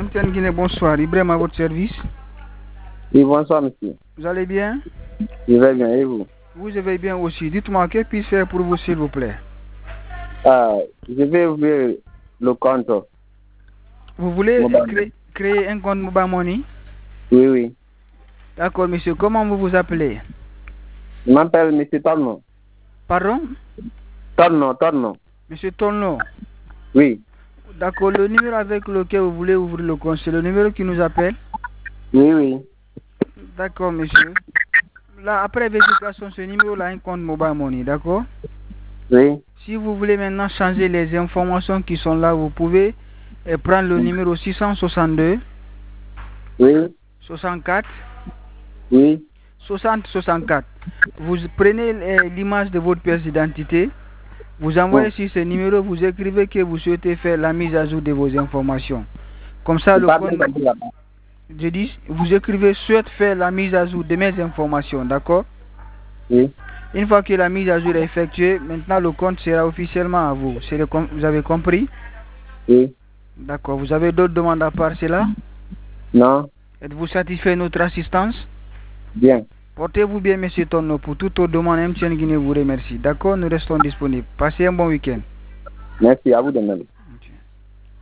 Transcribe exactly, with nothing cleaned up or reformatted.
M T N Guinée, bonsoir. Ibrahim à votre service. Oui, bonsoir, monsieur. Vous allez bien? Je vais bien, et vous? Vous, je vais bien aussi. Dites-moi, que puis-je faire pour vous, s'il vous plaît? Ah, je vais ouvrir le compte. Vous voulez Mobile. créer, créer un compte Mobile Money? Oui, oui. D'accord, monsieur. Comment vous vous appelez? Je m'appelle monsieur Torno. Pardon? Torno, Torno. Monsieur Tonlo. Oui. D'accord, le numéro avec lequel vous voulez ouvrir le compte, c'est le numéro qui nous appelle? Oui, oui. D'accord, monsieur. Là, après vérification, ce numéro-là a un compte Mobile Money, d'accord? Oui. Si vous voulez maintenant changer les informations qui sont là, vous pouvez eh, prendre le numéro six cent soixante-deux, Oui. soixante-quatre, Oui. soixante, soixante-quatre. Vous prenez eh, l'image de votre pièce d'identité, vous envoyez Oh. sur ce numéro, vous écrivez que vous souhaitez faire la mise à jour de vos informations. Comme ça, Je le parle compte, bien là-bas. je dis, vous écrivez souhaite faire la mise à jour de mes informations, d'accord? Oui. Une fois que la mise à jour est effectuée, maintenant le compte sera officiellement à vous. C'est le com- vous avez compris? Oui. D'accord. Vous avez d'autres demandes à part cela? Non. Êtes-vous satisfait de notre assistance? Bien. Portez-vous bien, monsieur Tonno. Pour toute autre demande, M T N Guinée vous remercie. D'accord, nous restons disponibles. Passez un bon week-end. Merci à vous de même.